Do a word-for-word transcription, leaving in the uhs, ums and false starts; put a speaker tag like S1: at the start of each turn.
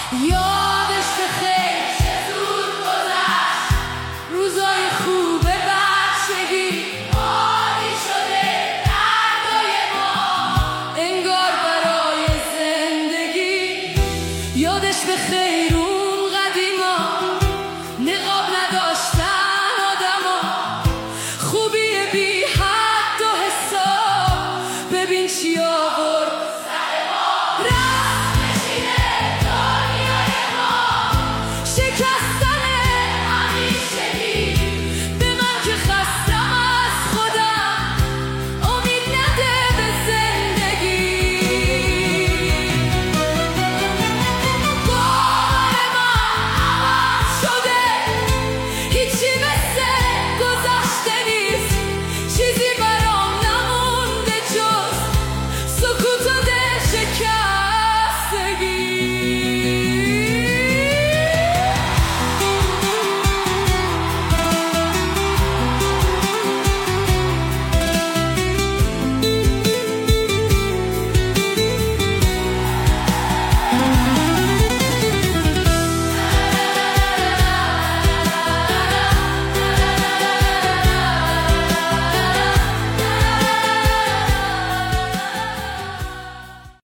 S1: یادش بخیر چه زود گذشت روزای خوب بچگی عالی شده دردای ما انگار برای زندگی یادش بخیر